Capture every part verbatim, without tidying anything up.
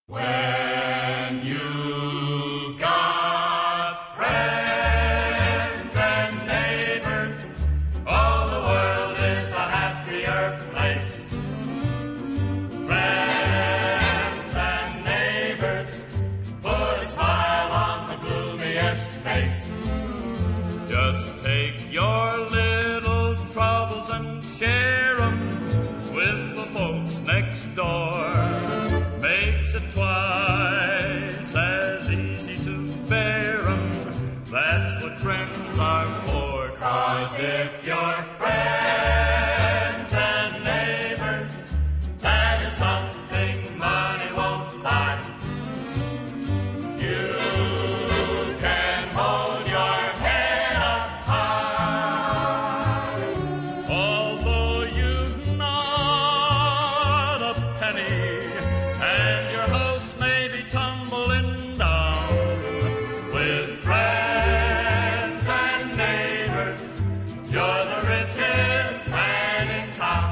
When you've got friends and neighbors, all the world is a happier place. Friends and neighbors put a smile on the gloomiest face. Just take your little troubles and share 'em with the folks next door. Makes it twice as easy to bear 'em. That's what friends are for. 'Cause if you're friends and neighbors, that is something money won't buy. You can hold your head up high. Although you've not a penny, and your house may be tumbling down, with friends and neighbors, you're the richest man in town.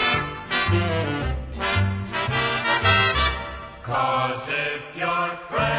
Cause if you're friends